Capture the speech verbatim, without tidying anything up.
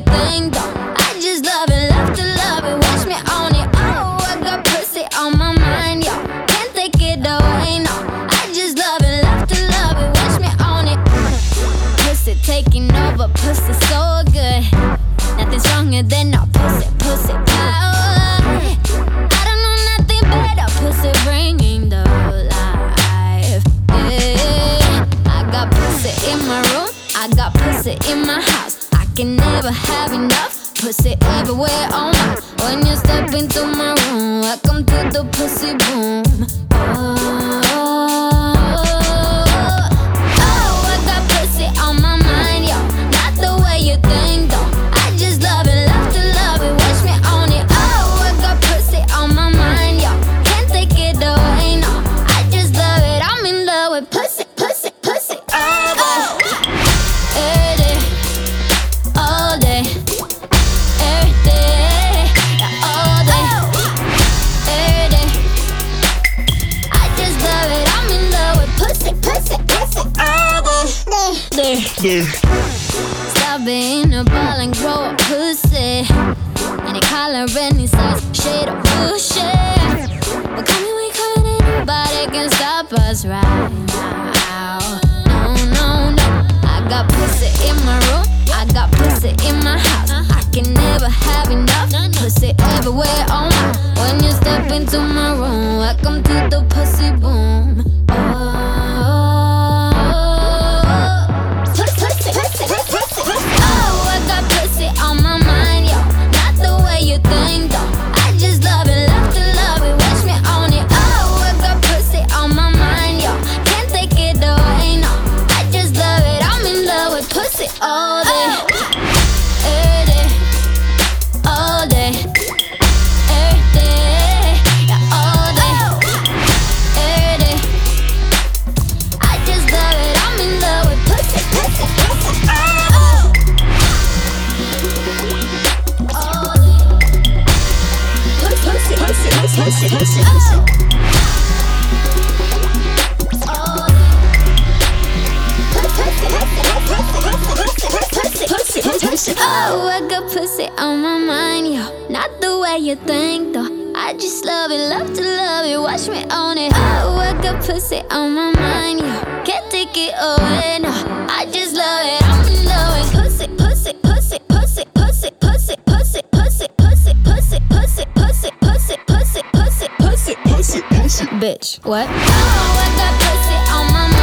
think though. I just love it, love to love it. Watch me on it. Oh, I got pussy on my mind, yo. Can't take it away, no. I just love it, love to love it. Watch me on it. Pussy taking over, pussy so good. Nothing stronger than our pussy, pussy power. I don't know nothing better. Pussy bringing the life. Yeah. I got pussy in my room. I got pussy in my house. I can never have enough. Pussy everywhere on my. When you step into my room, welcome to the pussy boom. Oh, oh, I got pussy on my mind, yo. Not the way you think though. I just love it, love to love it. Watch me on it. Oh, I got pussy on my mind, yo. Can't take it away, no. I just love it. I'm in love with pussy, pussy, pussy. Oh, oh. Every day, all day, every day, yeah, all day, every day. I just love it. I'm in love with pussy, pussy, pussy. All day, day. Stop being a ball and grow a pussy. Any color, any size, shade of bullshit. But coming, we coming in, nobody can stop us right now. No, no, no. I got pussy in my room. I got pussy in my house. I can never have enough. Pussy everywhere on my. When you step into my room, welcome to the pussy boom. Oh, pussy, pussy, pussy, pussy, pussy. Oh, I got pussy on my mind, yo. Not the way you think though. I just love it, love to love it. Watch me on it. Oh, I got pussy on my mind, yo. Can't take it away, no. I just love it. I'm in love with pussy all day, every day, all day, every day, yeah, all day, every day. I just love it. I'm in love with pussy, pussy, pussy. Oh, all day. Pussy, pussy, pussy, pussy, pussy, pussy. Oh, I got pussy on my mind, yo. Not the way you think, though. I just love it, love to love it. Watch me on it. Oh, I got pussy on my mind, yo. Can't take it away, no. I just love it. I'm in love with pussy, pussy, pussy, pussy, pussy, pussy, pussy, pussy, pussy, pussy, pussy, pussy, pussy, pussy, pussy, pussy, pussy, pussy. Bitch, what? Oh, I got pussy on my mind.